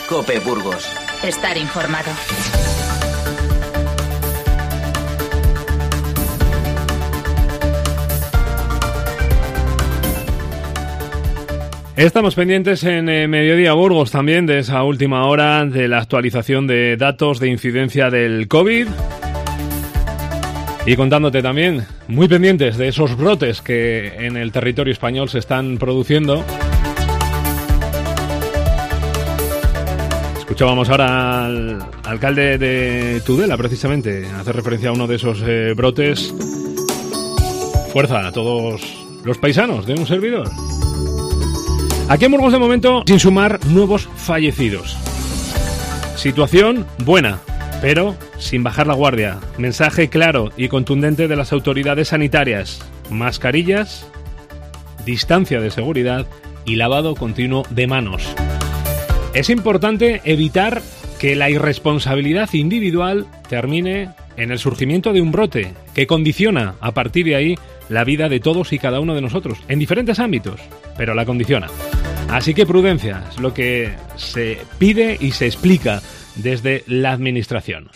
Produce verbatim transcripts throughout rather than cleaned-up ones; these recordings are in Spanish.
COPE Burgos. Estar informado. Estamos pendientes en eh, Mediodía Burgos también de esa última hora de la actualización de datos de incidencia del COVID. Y contándote también, muy pendientes de esos brotes que en el territorio español se están produciendo. Escuchábamos ahora al alcalde de Tudela, precisamente, hacer referencia a uno de esos eh, brotes. Fuerza a todos los paisanos de un servidor. Aquí en Burgos, de momento, sin sumar nuevos fallecidos. Situación buena, pero sin bajar la guardia. Mensaje claro y contundente de las autoridades sanitarias. Mascarillas, distancia de seguridad y lavado continuo de manos. Es importante evitar que la irresponsabilidad individual termine en el surgimiento de un brote que condiciona a partir de ahí la vida de todos y cada uno de nosotros, en diferentes ámbitos, pero la condiciona. Así que prudencia es lo que se pide y se explica desde la administración.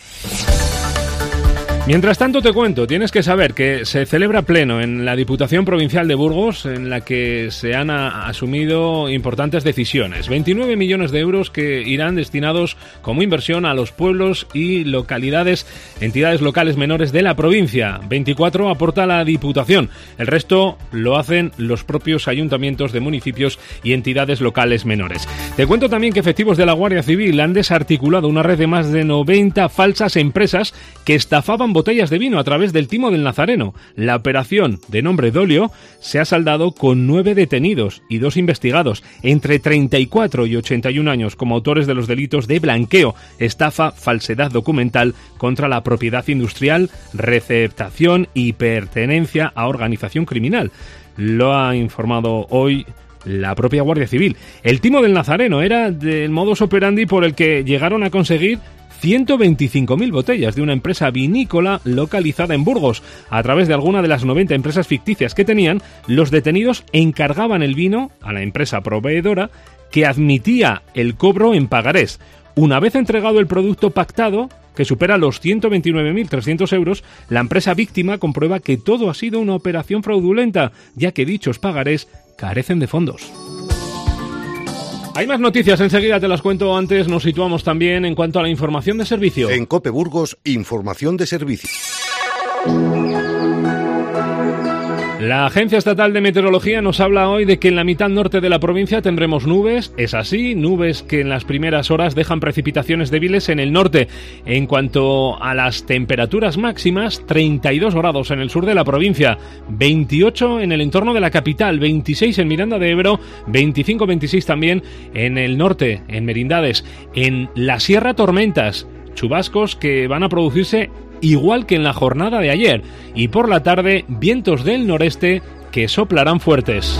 Mientras tanto te cuento, tienes que saber que se celebra pleno en la Diputación Provincial de Burgos, en la que se han a, asumido importantes decisiones. veintinueve millones de euros que irán destinados como inversión a los pueblos y localidades, entidades locales menores de la provincia. veinticuatro aporta la Diputación. El resto lo hacen los propios ayuntamientos de municipios y entidades locales menores. Te cuento también que efectivos de la Guardia Civil han desarticulado una red de más de noventa falsas empresas que estafaban botellas de vino a través del timo del Nazareno. La operación, de nombre Dolio, se ha saldado con nueve detenidos y dos investigados, entre treinta y cuatro y ochenta y un años, como autores de los delitos de blanqueo, estafa, falsedad documental contra la propiedad industrial, receptación y pertenencia a organización criminal. Lo ha informado hoy la propia Guardia Civil. El timo del Nazareno era del modus operandi por el que llegaron a conseguir ciento veinticinco mil botellas de una empresa vinícola localizada en Burgos. A través de alguna de las noventa empresas ficticias que tenían, los detenidos encargaban el vino a la empresa proveedora, que admitía el cobro en pagarés. Una vez entregado el producto pactado, que supera los ciento veintinueve mil trescientos euros, la empresa víctima comprueba que todo ha sido una operación fraudulenta, ya que dichos pagarés carecen de fondos. Hay más noticias, enseguida te las cuento. Antes nos situamos también en cuanto a la información de servicio. En COPE Burgos, información de servicio. La Agencia Estatal de Meteorología nos habla hoy de que en la mitad norte de la provincia tendremos nubes. Es así, nubes que en las primeras horas dejan precipitaciones débiles en el norte. En cuanto a las temperaturas máximas, treinta y dos grados en el sur de la provincia, veintiocho en el entorno de la capital, veintiséis en Miranda de Ebro, veinticinco veintiséis también en el norte, en Merindades. En la Sierra, tormentas, chubascos que van a producirse igual que en la jornada de ayer, y por la tarde vientos del noreste que soplarán fuertes.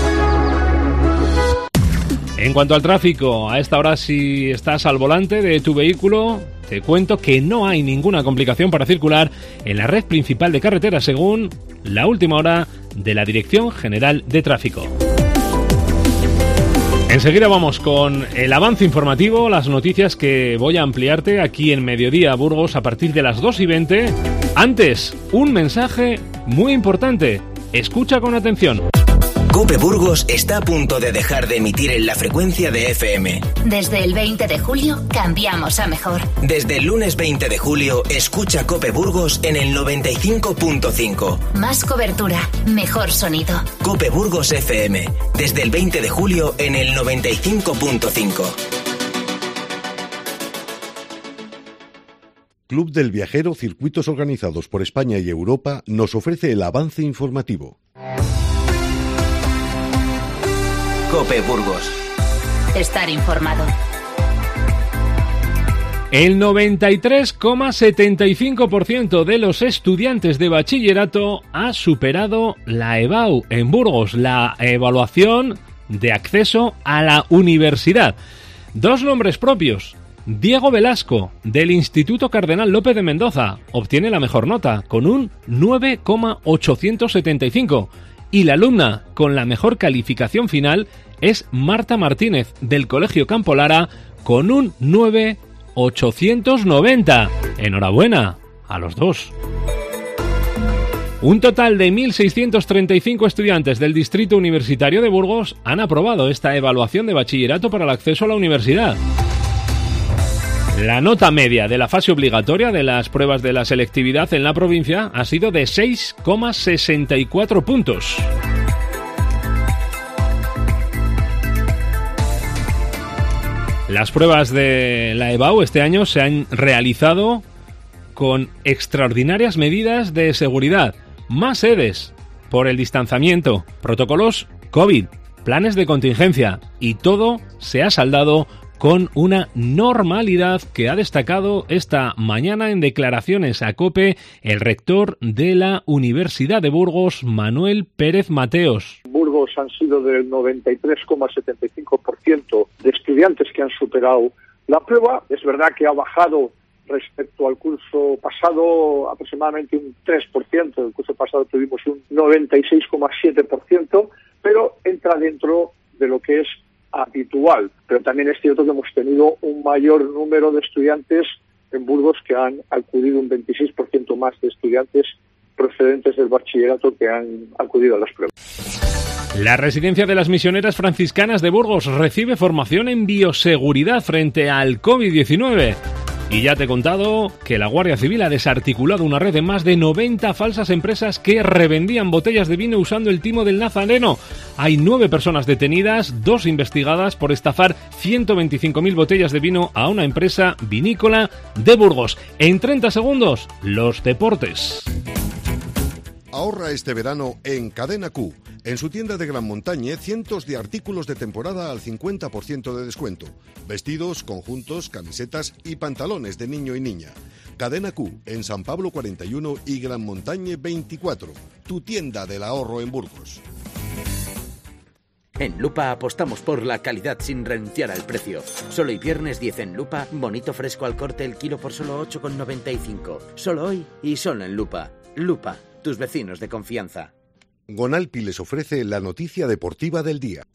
En cuanto al tráfico, a esta hora, si estás al volante de tu vehículo, te cuento que no hay ninguna complicación para circular en la red principal de carreteras, según la última hora de la Dirección General de Tráfico. Enseguida vamos con el avance informativo, las noticias que voy a ampliarte aquí en Mediodía Burgos a partir de las dos y veinte. Antes, un mensaje muy importante. Escucha con atención. COPE Burgos está a punto de dejar de emitir en la frecuencia de F M. Desde el veinte de julio cambiamos a mejor. Desde el lunes veinte de julio escucha COPE Burgos en el noventa y cinco punto cinco. Más cobertura, mejor sonido. COPE Burgos F M. Desde el veinte de julio en el noventa y cinco punto cinco. Club del Viajero, circuitos organizados por España y Europa, nos ofrece el avance informativo. COPE Burgos. Estar informado. El noventa y tres coma setenta y cinco por ciento de los estudiantes de bachillerato ha superado la EBAU en Burgos, la evaluación de acceso a la universidad. Dos nombres propios. Diego Velasco, del Instituto Cardenal López de Mendoza, obtiene la mejor nota, con un nueve coma ochocientos setenta y cinco. Y la alumna con la mejor calificación final es Marta Martínez, del Colegio Campo Lara, con un nueve coma ochocientos noventa. Enhorabuena a los dos. Un total de mil seiscientos treinta y cinco estudiantes del Distrito Universitario de Burgos han aprobado esta evaluación de bachillerato para el acceso a la universidad. La nota media de la fase obligatoria de las pruebas de la selectividad en la provincia ha sido de seis coma sesenta y cuatro puntos. Las pruebas de la EBAU este año se han realizado con extraordinarias medidas de seguridad, más sedes por el distanciamiento, protocolos COVID, planes de contingencia, y todo se ha saldado con una normalidad que ha destacado esta mañana en declaraciones a COPE el rector de la Universidad de Burgos, Manuel Pérez Mateos. Burgos han sido del noventa y tres coma setenta y cinco por ciento de estudiantes que han superado la prueba. Es verdad que ha bajado respecto al curso pasado aproximadamente un tres por ciento. El curso pasado tuvimos un noventa y seis coma siete por ciento, pero entra dentro de lo que es habitual. Pero también es cierto que hemos tenido un mayor número de estudiantes en Burgos, que han acudido, un veintiséis por ciento más de estudiantes procedentes del bachillerato que han acudido a las pruebas. La Residencia de las Misioneras Franciscanas de Burgos recibe formación en bioseguridad frente al COVID diecinueve. Y ya te he contado que la Guardia Civil ha desarticulado una red de más de noventa falsas empresas que revendían botellas de vino usando el timo del nazareno. Hay nueve personas detenidas, dos investigadas por estafar ciento veinticinco mil botellas de vino a una empresa vinícola de Burgos. En treinta segundos, los deportes. Ahorra este verano en Cadena Q. En su tienda de Gran Montañe, cientos de artículos de temporada al cincuenta por ciento de descuento. Vestidos, conjuntos, camisetas y pantalones de niño y niña. Cadena Q, en San Pablo cuarenta y uno y Gran Montañe veinticuatro. Tu tienda del ahorro en Burgos. En Lupa apostamos por la calidad sin renunciar al precio. Solo hoy viernes diez en Lupa, bonito fresco al corte el kilo por solo ocho con noventa y cinco. Solo hoy y solo en Lupa. Lupa, tus vecinos de confianza. Gonalpi les ofrece la noticia deportiva del día.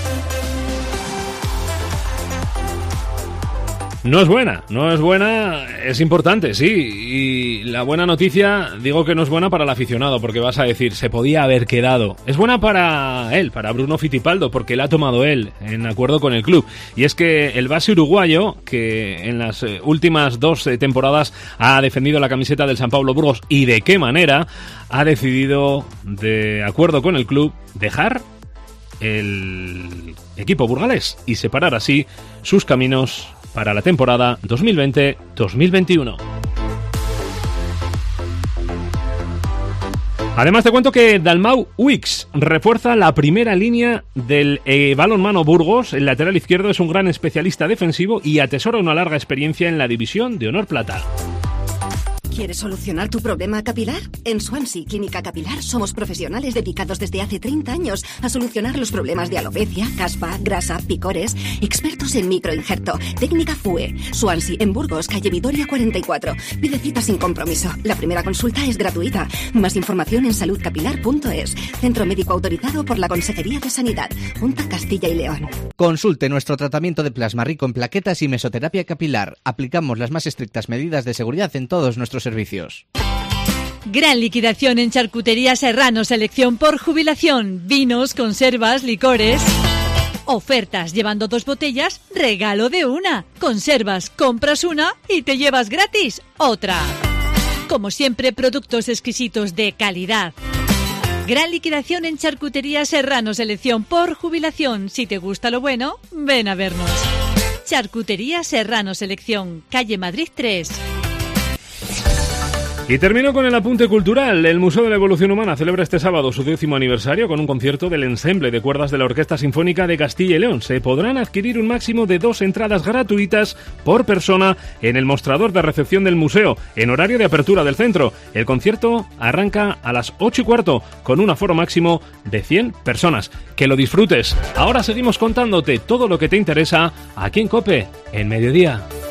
No es buena, no es buena, es importante, sí, y la buena noticia, digo que no es buena para el aficionado, porque vas a decir, se podía haber quedado. Es buena para él, para Bruno Fittipaldo, porque la ha tomado él, en acuerdo con el club. Y es que el base uruguayo, que en las últimas dos temporadas ha defendido la camiseta del San Pablo Burgos, y de qué manera, ha decidido, de acuerdo con el club, dejar el equipo burgalés y separar así sus caminos para la temporada dos mil veinte dos mil veintiuno. Además te cuento que Dalmau Wicks refuerza la primera línea del eh, balonmano Burgos. El lateral izquierdo es un gran especialista defensivo y atesora una larga experiencia en la división de honor plata. ¿Quieres solucionar tu problema capilar? En Swansea Clínica Capilar somos profesionales dedicados desde hace treinta años a solucionar los problemas de alopecia, caspa, grasa, picores, expertos en microinjerto, técnica F U E. Swansea en Burgos, calle Vitoria cuarenta y cuatro. Pide cita sin compromiso. La primera consulta es gratuita. Más información en salud capilar punto es. Centro médico autorizado por la Consejería de Sanidad. Junta Castilla y León. Consulte nuestro tratamiento de plasma rico en plaquetas y mesoterapia capilar. Aplicamos las más estrictas medidas de seguridad en todos nuestros servicios. Gran liquidación en Charcutería Serrano, selección por jubilación, vinos, conservas, licores. Ofertas, llevando dos botellas, regalo de una. Conservas, compras una y te llevas gratis otra. Como siempre, productos exquisitos de calidad. Gran liquidación en Charcutería Serrano, selección por jubilación. Si te gusta lo bueno, ven a vernos. Charcutería Serrano, selección, calle Madrid tres. Y termino con el apunte cultural. El Museo de la Evolución Humana celebra este sábado su décimo aniversario con un concierto del ensemble de cuerdas de la Orquesta Sinfónica de Castilla y León. Se podrán adquirir un máximo de dos entradas gratuitas por persona en el mostrador de recepción del museo, en horario de apertura del centro. El concierto arranca a las ocho y cuarto con un aforo máximo de cien personas. Que lo disfrutes. Ahora seguimos contándote todo lo que te interesa aquí en COPE, en Mediodía.